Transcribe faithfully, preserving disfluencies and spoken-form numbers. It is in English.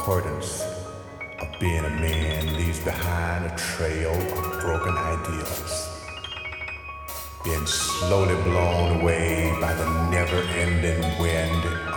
importance of being a man leaves behind a trail of broken ideals, being slowly blown away by the never-ending wind